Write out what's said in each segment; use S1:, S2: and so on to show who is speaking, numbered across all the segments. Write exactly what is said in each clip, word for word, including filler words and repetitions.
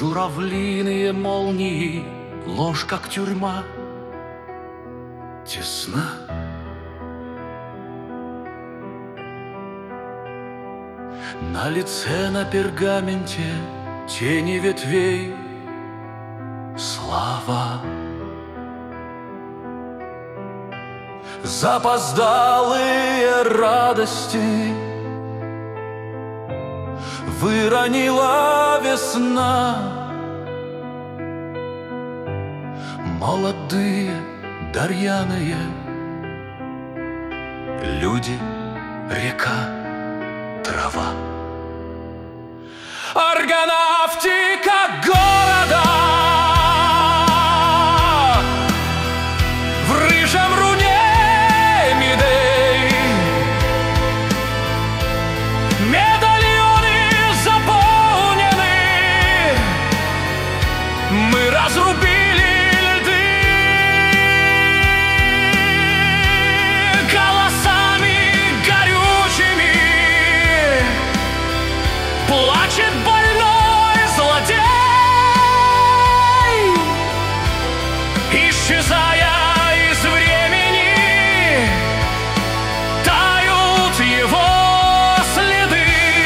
S1: Журавлиные молнии, ложь, как тюрьма, тесна. На лице, на пергаменте тени ветвей, слава. Запоздалые радости выронила весна. Молодые, дарьяные люди, река, трава. Органавтика города в рыжем руне Медей. Медальоны заполнены, мы разрубили льды. Голосами горючими плачет больной злодей, исчезая из времени, тают его следы.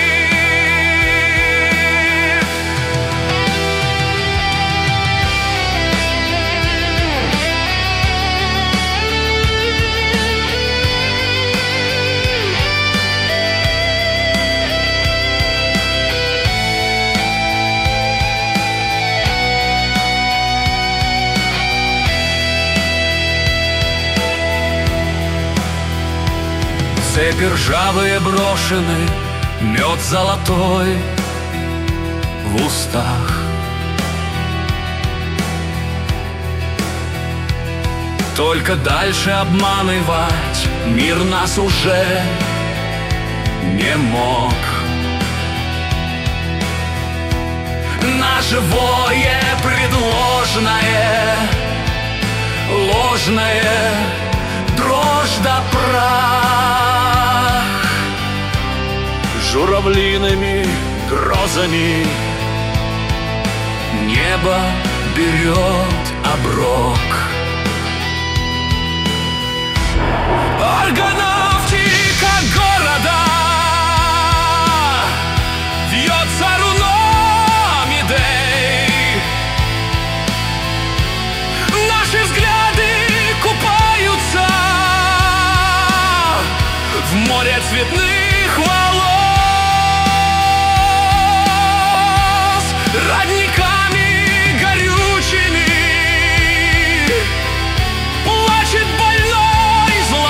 S1: Цепи ржавые брошены, мед золотой в устах. Только дальше обманывать мир нас уже не мог. На живое предложное, ложное, дрожь да прах. Журавлиными грозами небо берет оброк. Органавтика города вьется руно Медей. Наши взгляды купаются в море цветных волос, родниками горючими плачет больной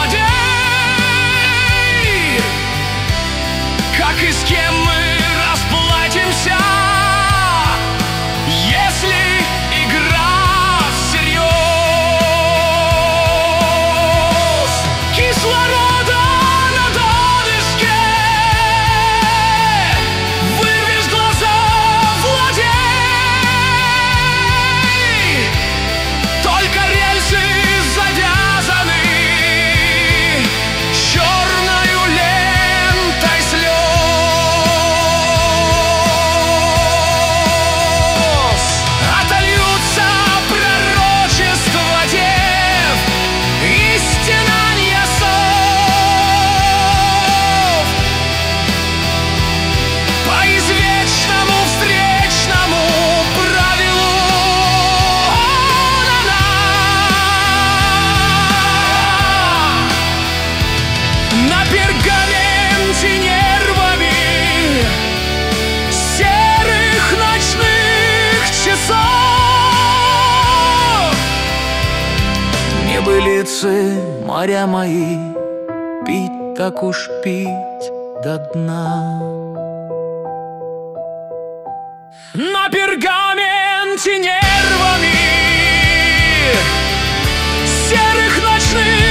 S1: злодей. Как и с кем мы расплатимся, если игра всерьез? Кислорода на донышке, вырвешь глаза, владей. Только рельсы завязаны черною лентой слез. Отольются пророчества дев и стенанья сов по извечному встречному правилу. На-на. На пергаменте нервами серых ночных часов небылицы, моря мои, пить так уж пить до дна. На пергаменте нервами серых ночных